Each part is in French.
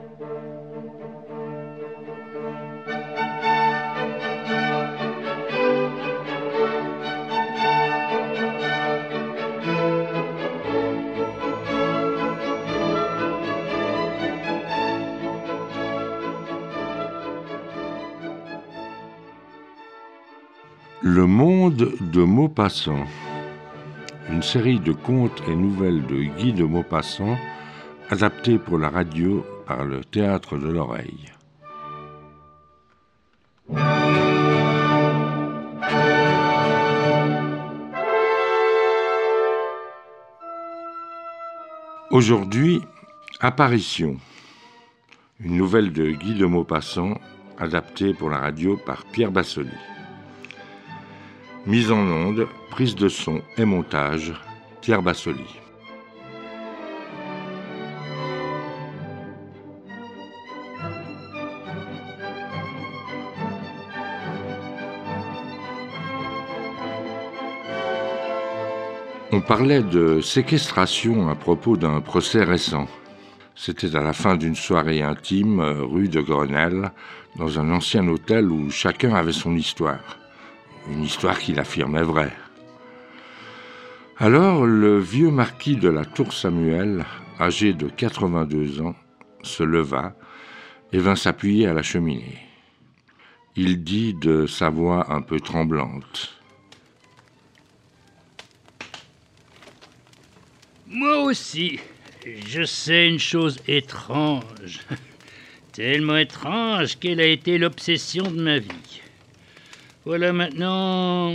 Le monde de Maupassant, une série de contes et nouvelles de Guy de Maupassant, adaptée pour la radio par le Théâtre de l'Oreille. Aujourd'hui, Apparition, une nouvelle de Guy de Maupassant, adaptée pour la radio par Pierre Bassoli. Mise en onde, prise de son et montage, Pierre Bassoli. On parlait de séquestration à propos d'un procès récent. C'était à la fin d'une soirée intime, rue de Grenelle, dans un ancien hôtel où chacun avait son histoire. Une histoire qu'il affirmait vraie. Alors, le vieux marquis de la Tour Samuel, âgé de 82 ans, se leva et vint s'appuyer à la cheminée. Il dit de sa voix un peu tremblante: Moi aussi, je sais une chose étrange, tellement étrange qu'elle a été l'obsession de ma vie. Voilà maintenant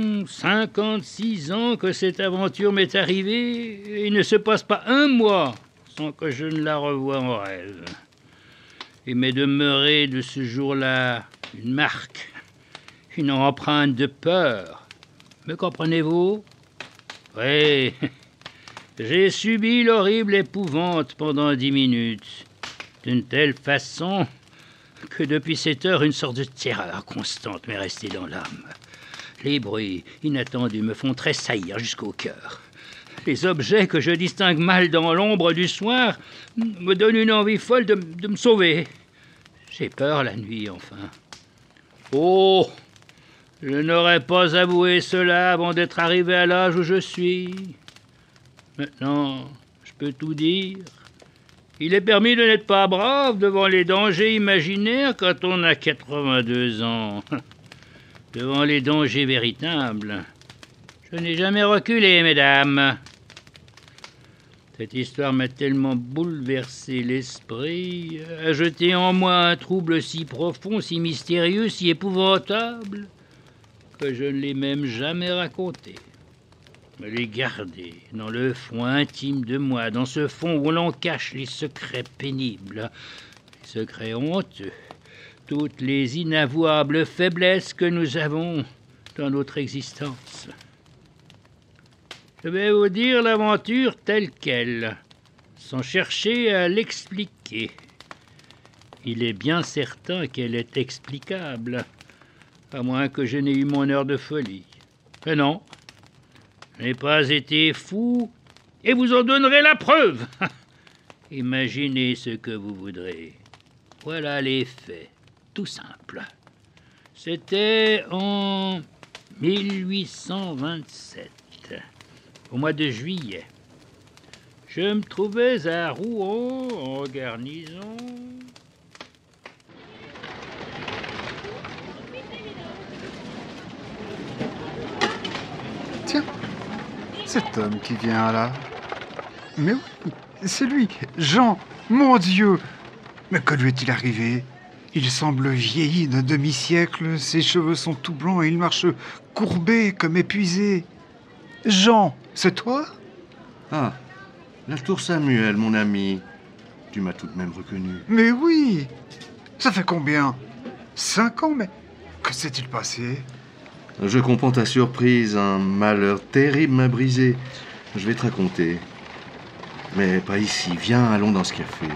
56 ans que cette aventure m'est arrivée et il ne se passe pas un mois sans que je ne la revoie en rêve. Il m'est demeuré de ce jour-là une marque, une empreinte de peur. Me comprenez-vous? Oui, j'ai subi l'horrible épouvante pendant 10 minutes, d'une telle façon que depuis cette heure, une sorte de terreur constante m'est restée dans l'âme. Les bruits inattendus me font tressaillir jusqu'au cœur. Les objets que je distingue mal dans l'ombre du soir me donnent une envie folle de me sauver. J'ai peur la nuit, enfin. Oh, je n'aurais pas avoué cela avant d'être arrivé à l'âge où je suis. Maintenant, je peux tout dire. Il est permis de n'être pas brave devant les dangers imaginaires quand on a 82 ans. Devant les dangers véritables, je n'ai jamais reculé, mesdames. Cette histoire m'a tellement bouleversé l'esprit, a jeté en moi un trouble si profond, si mystérieux, si épouvantable, que je ne l'ai même jamais raconté. Me les garder dans le fond intime de moi, dans ce fond où l'on cache les secrets pénibles, les secrets honteux, toutes les inavouables faiblesses que nous avons dans notre existence. Je vais vous dire l'aventure telle qu'elle, sans chercher à l'expliquer. Il est bien certain qu'elle est explicable, à moins que je n'ai eu mon heure de folie. Mais non, je n'ai pas été fou, et vous en donnerez la preuve. Imaginez ce que vous voudrez. Voilà les faits, tout simple. C'était en 1827, au mois de juillet. Je me trouvais à Rouen, en garnison. Tiens, cet homme qui vient là. Mais oui, c'est lui, Jean, mon Dieu! Mais que lui est-il arrivé? Il semble vieilli d'un demi-siècle, ses cheveux sont tout blancs et il marche courbé comme épuisé. Jean, c'est toi? Ah, la Tour Samuel, mon ami. Tu m'as tout de même reconnu. Mais oui! Ça fait combien? 5 ans, mais que s'est-il passé? Je comprends ta surprise, un malheur terrible m'a brisé. Je vais te raconter. Mais pas ici, viens, allons dans ce café.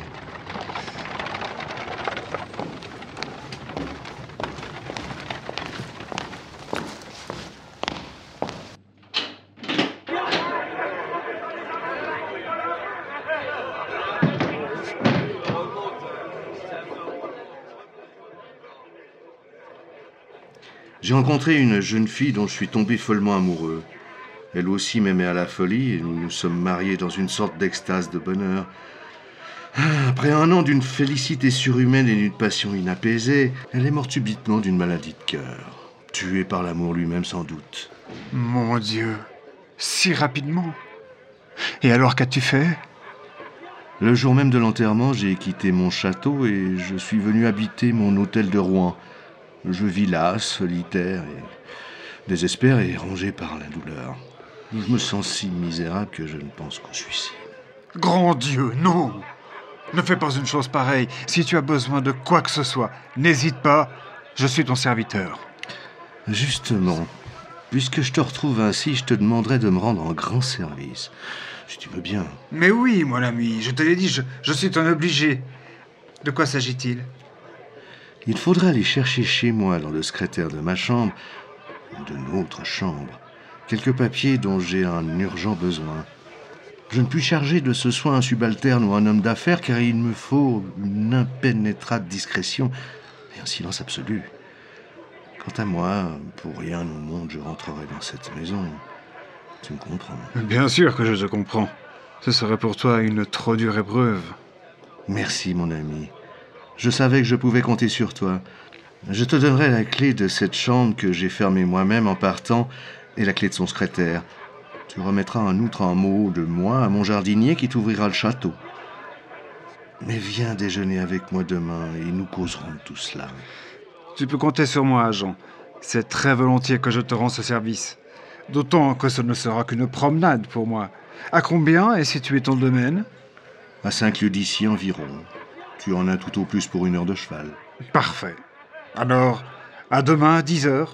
J'ai rencontré une jeune fille dont je suis tombé follement amoureux. Elle aussi m'aimait à la folie et nous nous sommes mariés dans une sorte d'extase de bonheur. Après un an d'une félicité surhumaine et d'une passion inapaisée, elle est morte subitement d'une maladie de cœur. Tuée par l'amour lui-même sans doute. Mon Dieu, si rapidement. Et alors, qu'as-tu fait? Le jour même de l'enterrement, j'ai quitté mon château et je suis venu habiter mon hôtel de Rouen. Je vis là, solitaire et désespéré et rongé par la douleur. Je me sens si misérable que je ne pense qu'au suicide. Grand Dieu, non! Ne fais pas une chose pareille. Si tu as besoin de quoi que ce soit, n'hésite pas, je suis ton serviteur. Justement, puisque je te retrouve ainsi, je te demanderai de me rendre un grand service. Si tu veux bien. Mais oui, mon ami, je te l'ai dit, je suis ton obligé. De quoi s'agit-il? Il faudrait aller chercher chez moi, dans le secrétaire de ma chambre, de notre chambre, quelques papiers dont j'ai un urgent besoin. Je ne puis charger de ce soin un subalterne ou un homme d'affaires, car il me faut une impénétrable discrétion et un silence absolu. Quant à moi, pour rien au monde, je rentrerai dans cette maison. Tu me comprends? Bien sûr que je te comprends. Ce serait pour toi une trop dure épreuve. Merci, mon ami. Je savais que je pouvais compter sur toi. Je te donnerai la clé de cette chambre que j'ai fermée moi-même en partant et la clé de son secrétaire. Tu remettras en outre un mot de moi à mon jardinier qui t'ouvrira le château. Mais viens déjeuner avec moi demain et nous causerons de tout cela. Tu peux compter sur moi, agent. C'est très volontiers que je te rends ce service. D'autant que ce ne sera qu'une promenade pour moi. À combien est situé ton domaine? À 5 lieues d'ici environ. Tu en as tout au plus pour 1 heure de cheval. Parfait. Alors, à demain à 10 heures.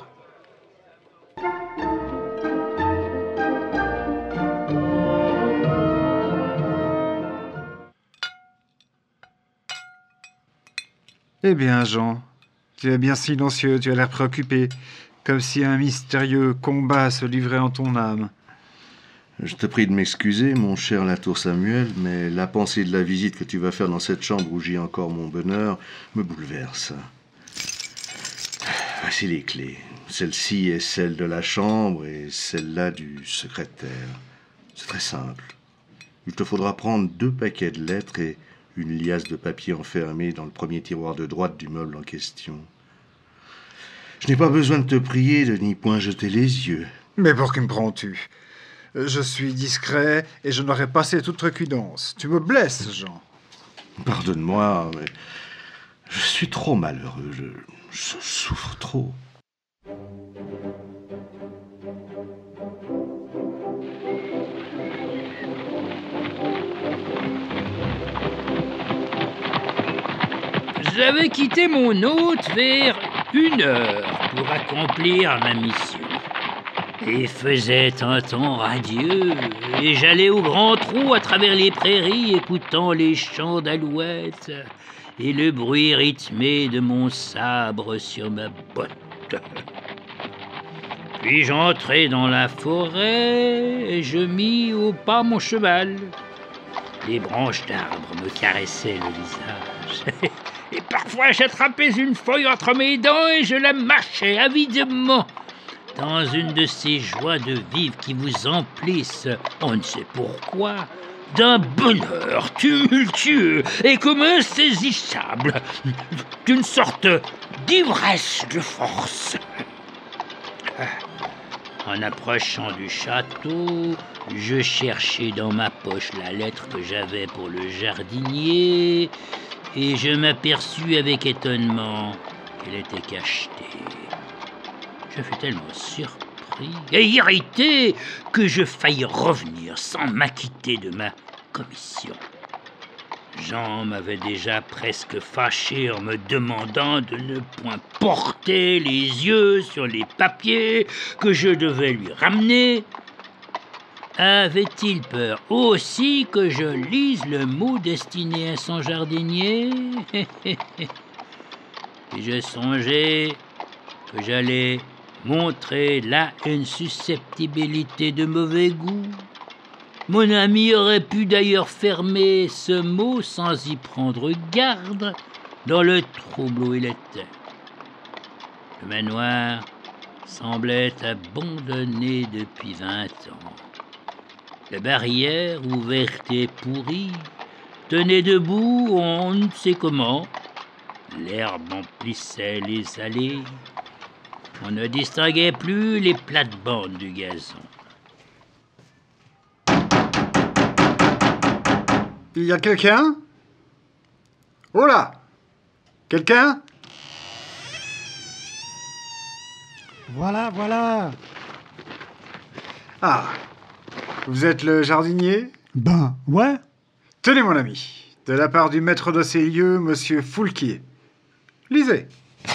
Eh bien, Jean, tu es bien silencieux, tu as l'air préoccupé, comme si un mystérieux combat se livrait en ton âme. Je te prie de m'excuser, mon cher Latour Samuel, mais la pensée de la visite que tu vas faire dans cette chambre où j'ai encore mon bonheur me bouleverse. Voici les clés. Celle-ci est celle de la chambre et celle-là du secrétaire. C'est très simple. Il te faudra prendre 2 paquets de lettres et une liasse de papier enfermée dans le premier tiroir de droite du meuble en question. Je n'ai pas besoin de te prier de n'y point jeter les yeux. Mais pour qui me prends-tu? Je suis discret et je n'aurais pas cette outrecuidance. Tu me blesses, Jean. Pardonne-moi, mais je suis trop malheureux. Je souffre trop. J'avais quitté mon hôte vers 1 heure pour accomplir ma mission. Il faisait un temps radieux, et j'allais au grand trot à travers les prairies, écoutant les chants d'alouettes et le bruit rythmé de mon sabre sur ma botte. Puis j'entrai dans la forêt et je mis au pas mon cheval. Les branches d'arbres me caressaient le visage. Et parfois j'attrapais une feuille entre mes dents et je la mâchais avidement. Dans une de ces joies de vivre qui vous emplissent, on ne sait pourquoi, d'un bonheur tumultueux et comme insaisissable, d'une sorte d'ivresse de force. En approchant du château, je cherchai dans ma poche la lettre que j'avais pour le jardinier et je m'aperçus avec étonnement qu'elle était cachetée. Je fus tellement surpris et irrité que je faillis revenir sans m'acquitter de ma commission. Jean m'avait déjà presque fâché en me demandant de ne point porter les yeux sur les papiers que je devais lui ramener. Avait-il peur aussi que je lise le mot destiné à son jardinier? Et je songeais que j'allais montrer là une susceptibilité de mauvais goût. Mon ami aurait pu d'ailleurs fermer ce mot sans y prendre garde dans le trouble où il était. Le manoir semblait abandonnée depuis 20 ans. La barrière, ouverte et pourrie, tenait debout on ne sait comment. L'herbe emplissait les allées. On ne distinguait plus les plates-bandes du gazon. Il y a quelqu'un? Oh là! Quelqu'un? Voilà, voilà. Ah, vous êtes le jardinier? Ben, ouais. Tenez mon ami, de la part du maître de ces lieux, monsieur Foulquier. Lisez.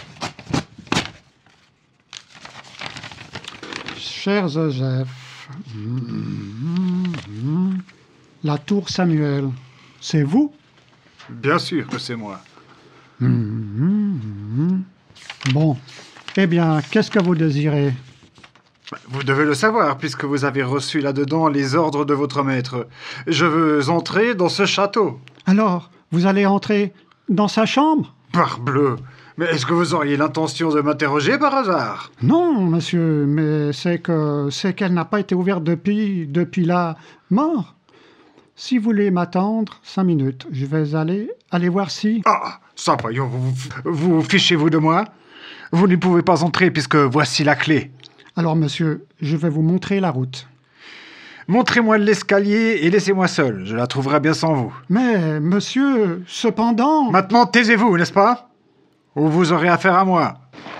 Cher Joseph, la tour Samuel, c'est vous? Bien sûr que c'est moi. Bon, eh bien, qu'est-ce que vous désirez? Vous devez le savoir, puisque vous avez reçu là-dedans les ordres de votre maître. Je veux entrer dans ce château. Alors, vous allez entrer dans sa chambre? Parbleu! Mais est-ce que vous auriez l'intention de m'interroger par hasard? Non, monsieur, mais c'est qu'elle n'a pas été ouverte depuis la mort. Si vous voulez m'attendre 5 minutes, je vais aller voir si... Ah, ça, voyons, vous fichez-vous de moi? Vous ne pouvez pas entrer puisque voici la clé. Alors, monsieur, je vais vous montrer la route. Montrez-moi l'escalier et laissez-moi seul. Je la trouverai bien sans vous. Mais, monsieur, cependant... Maintenant, taisez-vous, n'est-ce pas? Ou vous aurez affaire à moi.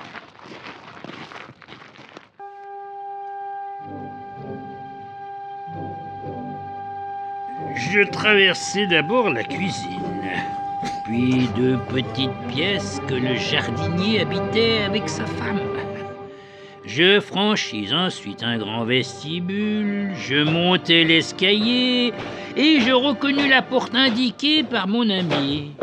Je traversai d'abord la cuisine, puis 2 petites pièces que le jardinier habitait avec sa femme. Je franchis ensuite un grand vestibule, je montai l'escalier et je reconnus la porte indiquée par mon ami.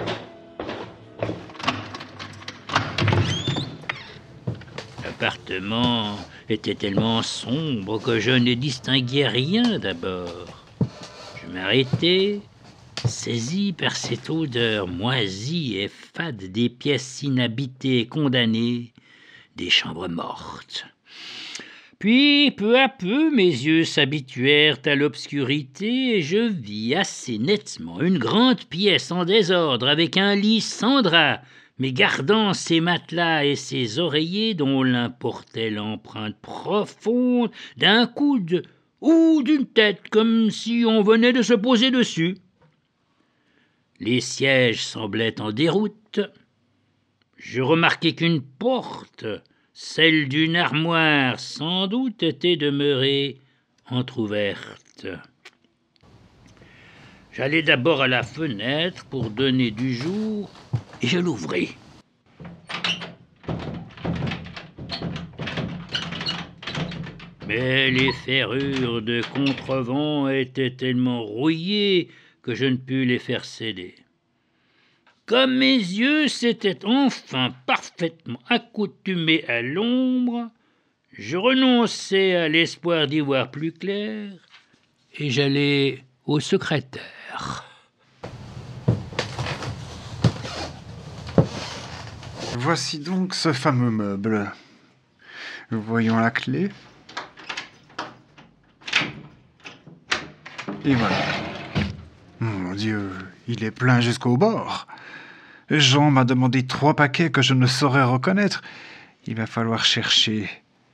L'appartement était tellement sombre que je ne distinguais rien d'abord. Je m'arrêtai, saisi par cette odeur moisie et fade des pièces inhabitées et condamnées, des chambres mortes. Puis, peu à peu, mes yeux s'habituèrent à l'obscurité et je vis assez nettement une grande pièce en désordre avec un lit sans drap, mais gardant ses matelas et ses oreillers dont l'un portait l'empreinte profonde d'un coude ou d'une tête, comme si on venait de se poser dessus. Les sièges semblaient en déroute. Je remarquai qu'une porte, celle d'une armoire, sans doute était demeurée entr'ouverte. J'allai d'abord à la fenêtre pour donner du jour, et je l'ouvris. Mais les ferrures de contrevent étaient tellement rouillées que je ne pus les faire céder. Comme mes yeux s'étaient enfin parfaitement accoutumés à l'ombre, je renonçai à l'espoir d'y voir plus clair et j'allai au secrétaire. Voici donc ce fameux meuble. Voyons la clé. Et voilà. Mon Dieu, il est plein jusqu'au bord. Jean m'a demandé 3 paquets que je ne saurais reconnaître. Il va falloir chercher.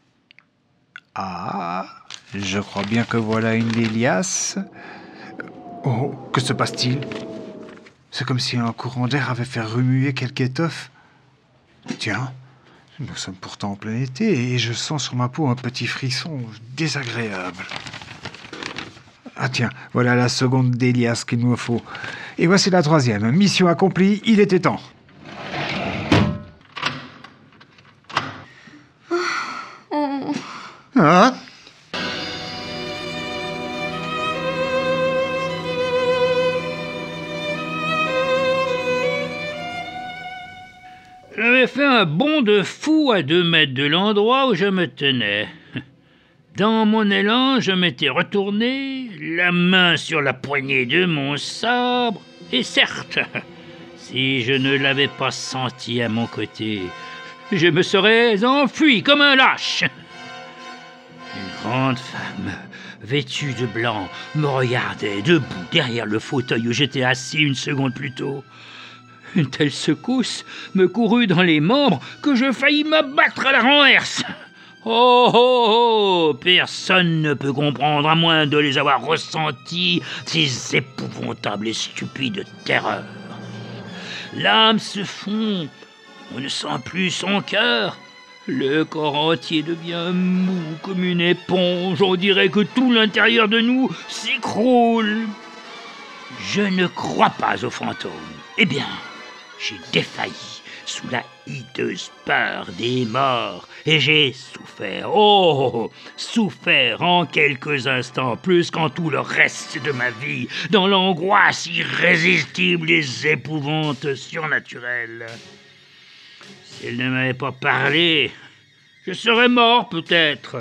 Ah, je crois bien que voilà une des liasses. Oh, que se passe-t-il? C'est comme si un courant d'air avait fait remuer quelque étoffe. Tiens, nous sommes pourtant en plein été et je sens sur ma peau un petit frisson désagréable. Ah tiens, voilà la seconde des liasses qu'il nous faut. Et voici la 3e. Mission accomplie, il était temps. Hein? J'avais fait un bond de fou à 2 mètres de l'endroit où je me tenais. Dans mon élan, je m'étais retourné, la main sur la poignée de mon sabre, et certes, si je ne l'avais pas senti à mon côté, je me serais enfui comme un lâche. grande femme, vêtue de blanc, me regardait debout derrière le fauteuil où j'étais assis une seconde plus tôt. Une telle secousse me courut dans les membres que je faillis m'abattre à la renverse. Oh, oh, oh! Personne ne peut comprendre, à moins de les avoir ressentis, ces épouvantables et stupides terreurs. L'âme se fond, on ne sent plus son cœur. Le corps entier devient mou comme une éponge. On dirait que tout l'intérieur de nous s'écroule. Je ne crois pas aux fantômes. Eh bien, j'ai défailli sous la hideuse peur des morts. Et j'ai souffert, souffert en quelques instants, plus qu'en tout le reste de ma vie, dans l'angoisse irrésistible des épouvantes surnaturelles. Si elle ne m'avait pas parlé, je serais mort peut-être.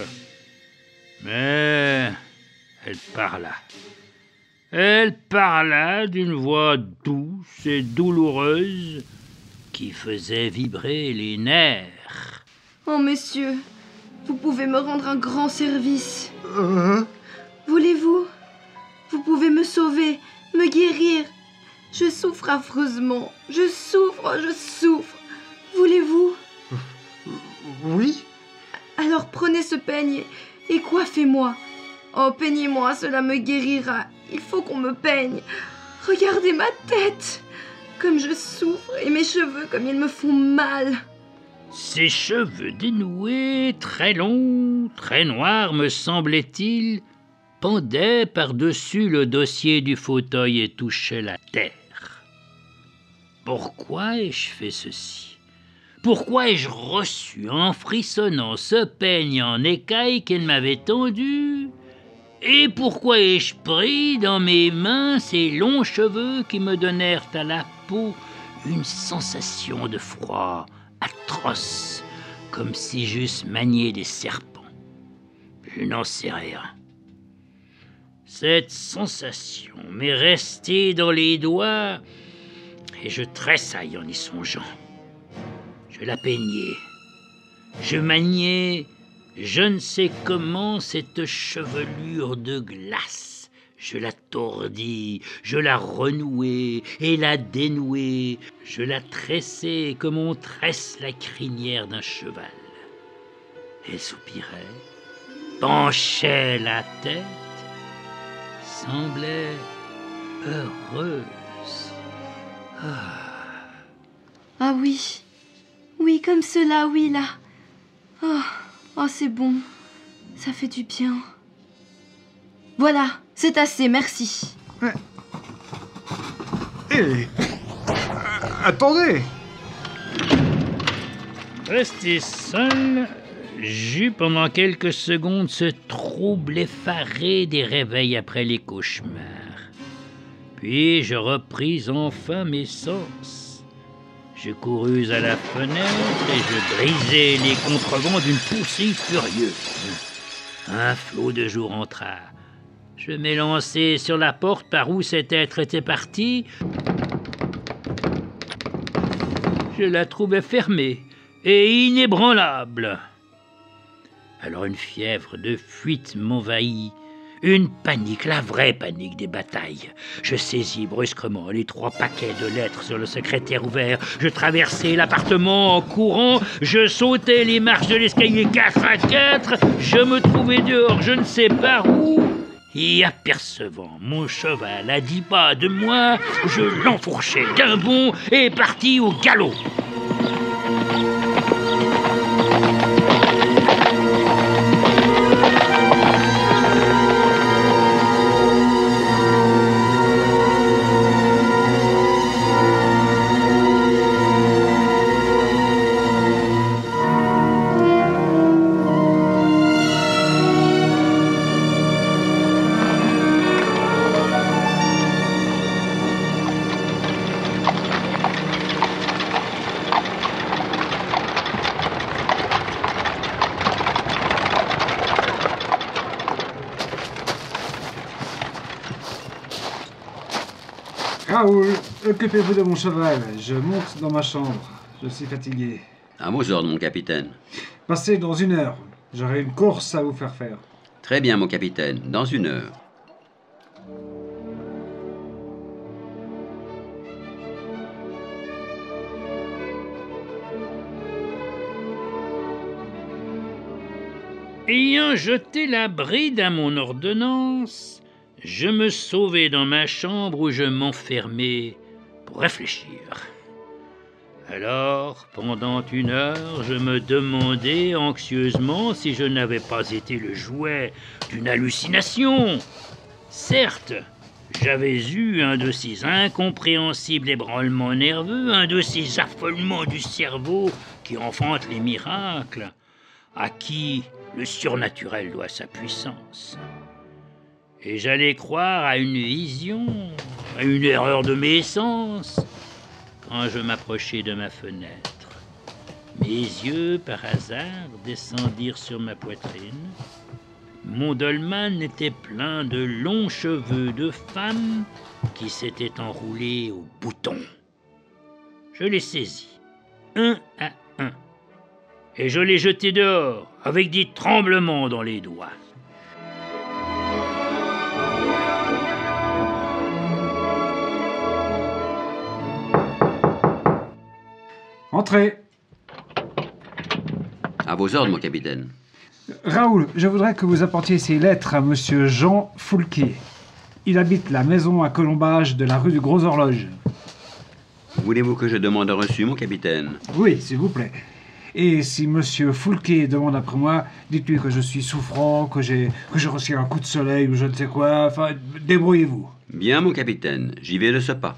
Mais elle parla. Elle parla d'une voix douce et douloureuse qui faisait vibrer les nerfs. Oh, monsieur, vous pouvez me rendre un grand service. Voulez-vous? Vous pouvez me sauver, me guérir. Je souffre affreusement. Je souffre. Voulez-vous? Oui? Alors prenez ce peigne et coiffez-moi. Oh, peignez-moi, cela me guérira. Il faut qu'on me peigne. Regardez ma tête, comme je souffre, et mes cheveux, comme ils me font mal. Ses cheveux dénoués, très longs, très noirs, me semblait-il, pendaient par-dessus le dossier du fauteuil et touchaient la terre. Pourquoi ai-je fait ceci? Pourquoi ai-je reçu en frissonnant ce peigne en écaille qu'elle m'avait tendu? Et pourquoi ai-je pris dans mes mains ces longs cheveux qui me donnèrent à la peau une sensation de froid atroce, comme si j'eusse manié des serpents? Je n'en sais rien. Cette sensation m'est restée dans les doigts et je tressaille en y songeant. Je la peignais, je maniais je ne sais comment cette chevelure de glace. Je la tordis, je la renouai et la dénouai, je la tressai comme on tresse la crinière d'un cheval. Elle soupirait, penchait la tête, semblait heureuse. Ah oui, comme cela, oui, là. Oh, c'est bon, ça fait du bien. Voilà, c'est assez, merci. Hé, attendez. Resté seul, j'eus pendant quelques secondes ce trouble effaré des réveils après les cauchemars. Puis je repris enfin mes sens. Je courus à la fenêtre et je brisai les contrevents d'une poussée furieuse. Un flot de jour entra. Je m'élançai sur la porte par où cet être était parti. Je la trouvais fermée et inébranlable. Alors une fièvre de fuite m'envahit. Une panique, la vraie panique des batailles. Je saisis brusquement les 3 paquets de lettres sur le secrétaire ouvert. Je traversai l'appartement en courant. Je sautai les marches de l'escalier 4 à 4. Je me trouvai dehors, je ne sais par où. Et apercevant mon cheval à 10 pas de moi, je l'enfourchai d'un bond et partis au galop. Raoul, occupez-vous de mon cheval. Je monte dans ma chambre. Je suis fatigué. À vos ordres, mon capitaine. Passez dans 1 heure. J'aurai une course à vous faire faire. Très bien, mon capitaine, dans 1 heure. Ayant jeté la bride à mon ordonnance, je me sauvai dans ma chambre où je m'enfermai pour réfléchir. Alors, pendant 1 heure, je me demandais anxieusement si je n'avais pas été le jouet d'une hallucination. Certes, j'avais eu un de ces incompréhensibles ébranlements nerveux, un de ces affolements du cerveau qui enfantent les miracles, à qui le surnaturel doit sa puissance. Et j'allais croire à une vision, à une erreur de mes sens, quand je m'approchai de ma fenêtre. Mes yeux, par hasard, descendirent sur ma poitrine. Mon dolman était plein de longs cheveux de femme qui s'étaient enroulés au bouton. Je les saisis, un à un, et je les jetai dehors, avec des tremblements dans les doigts. Entrez. À vos ordres, mon capitaine. Raoul, je voudrais que vous apportiez ces lettres à monsieur Jean Foulquier. Il habite la maison à colombage de la rue du Gros Horloge. Voulez-vous que je demande un reçu, mon capitaine? Oui, s'il vous plaît. Et si monsieur Foulquier demande après moi, dites-lui que je suis souffrant, que j'ai reçu un coup de soleil ou je ne sais quoi. Enfin, débrouillez-vous. Bien, mon capitaine, j'y vais de ce pas.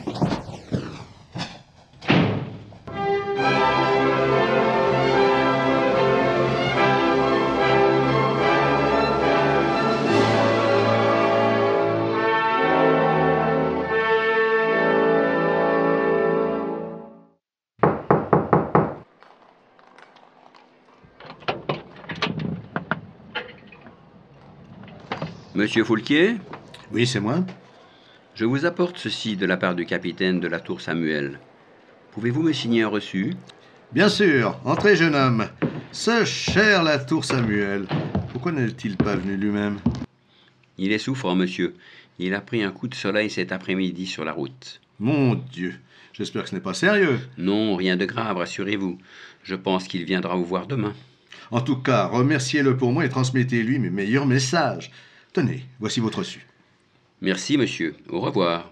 Monsieur Foulquier? Oui, c'est moi. Je vous apporte ceci de la part du capitaine de la Tour Samuel. Pouvez-vous me signer un reçu? Bien sûr. Entrez, jeune homme. Ce cher la Tour Samuel. Pourquoi n'est-il pas venu lui-même? Il est souffrant, monsieur. Il a pris un coup de soleil cet après-midi sur la route. Mon Dieu. J'espère que ce n'est pas sérieux. Non, rien de grave, rassurez-vous. Je pense qu'il viendra vous voir demain. En tout cas, remerciez-le pour moi et transmettez-lui mes meilleurs messages. Tenez, voici votre reçu. Merci, monsieur. Au revoir.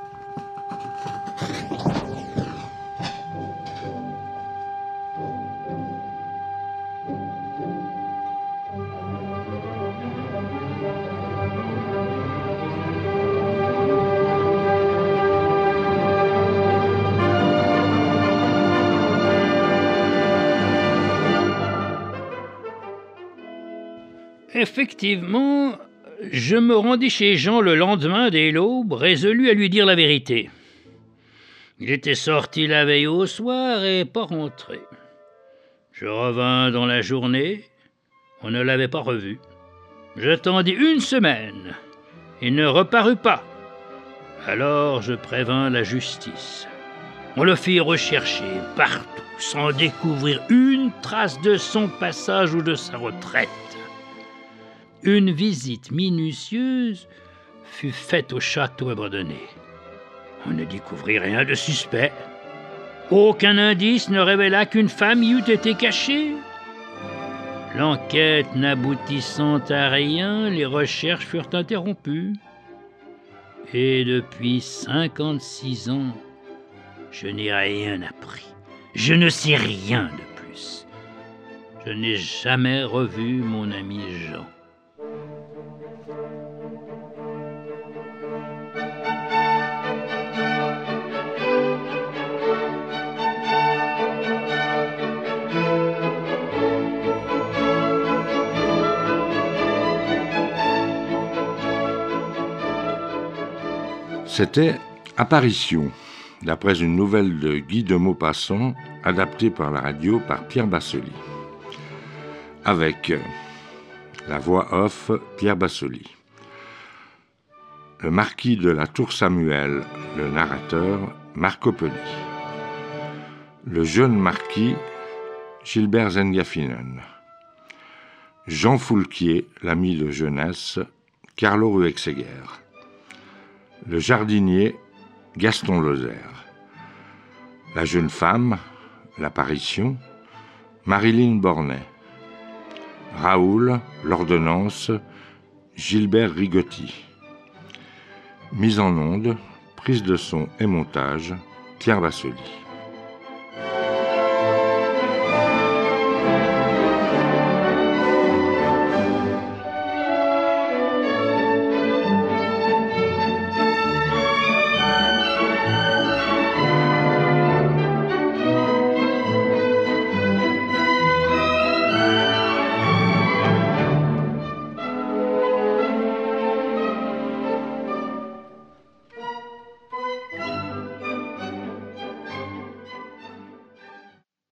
Effectivement, je me rendis chez Jean le lendemain dès l'aube, résolu à lui dire la vérité. Il était sorti la veille au soir et pas rentré. Je revins dans la journée, on ne l'avait pas revu. J'attendis 1 semaine, il ne reparut pas. Alors je prévins la justice. On le fit rechercher partout, sans découvrir une trace de son passage ou de sa retraite. Une visite minutieuse fut faite au château abandonné. On ne découvrit rien de suspect. Aucun indice ne révéla qu'une femme y eût été cachée. L'enquête n'aboutissant à rien, les recherches furent interrompues. Et depuis 56 ans, je n'ai rien appris. Je ne sais rien de plus. Je n'ai jamais revu mon ami Jean. C'était Apparition, d'après une nouvelle de Guy de Maupassant, adaptée par la radio par Pierre Bassely. Avec la voix off Pierre Bassely. Le marquis de la Tour Samuel, le narrateur Marco Peli. Le jeune marquis Gilbert Zengafinen. Jean Foulquier, l'ami de jeunesse, Carlo Ruexeguer. Le jardinier, Gaston Lozère. La jeune femme, l'apparition, Marilyn Bornet. Raoul, l'ordonnance, Gilbert Rigotti. Mise en onde, prise de son et montage, Pierre Bassoli.